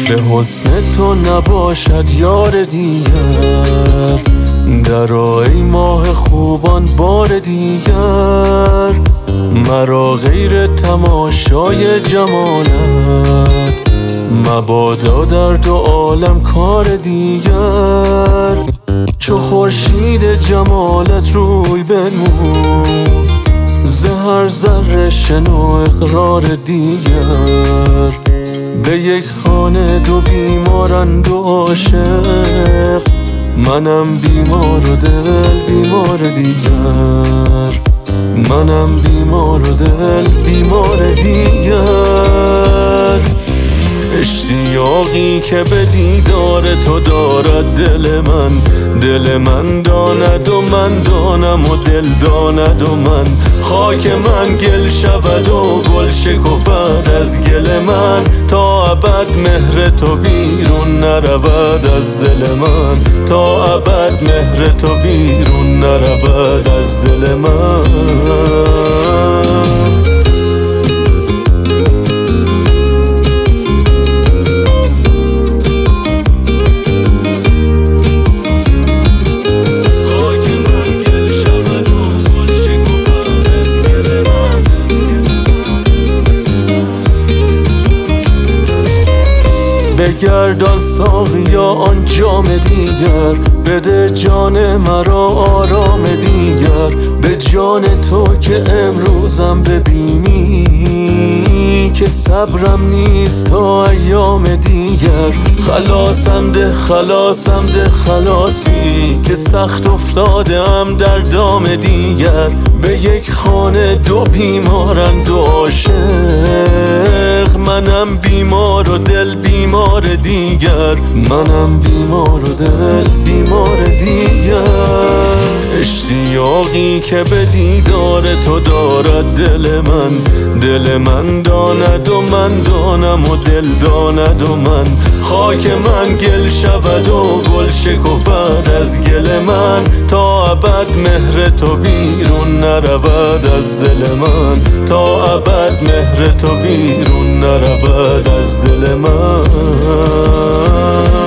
به حسن تو نباشد یار دیگر، درآ ای ماه خوبان بار دیگر. مرا غیر تماشای جمالت مبادا در دو عالم کار دیگر. چو خورشید جمالت روی بنمود، ز هر ذره شنو اقرار دیگر. به یک خانه دو بیمارند و عاشق، منم بیمار و دل بیمار دیگر. منم بیمار و دل بیمار دیگر. اشتیاقی که به دیدار تو دارد دل من داند و من دانم و دل داند و من. خاک من گل شود و گل شکفد از گل من، تا ابد مهر تو بیرون نرود از دل من. تا ابد مهر تو بیرون نرود از دل من. بگردان ساقیا آن جام دیگر، بده جان مرا آرام دیگر. به جان تو که امروزم ببینی، که صبرم نیست تا ایام دیگر. خلاصم ده خلاصم ده خلاصی، که سخت افتادم در دام دیگر. به یک خانه دو بیمارند و عاشق، منم بیمار و دل بیمار دیگر. منم بیمار و دل بیمار دیگر. اشتیاقی که به دیدار تو دارد دل من داند و من دانم و دل داند و من. خاک من گل شود و گل شکفد از گل من، تا ابد مهر تو بیرون نرود از دل من. تا ابد مهر تو بیرون نرود از دل من.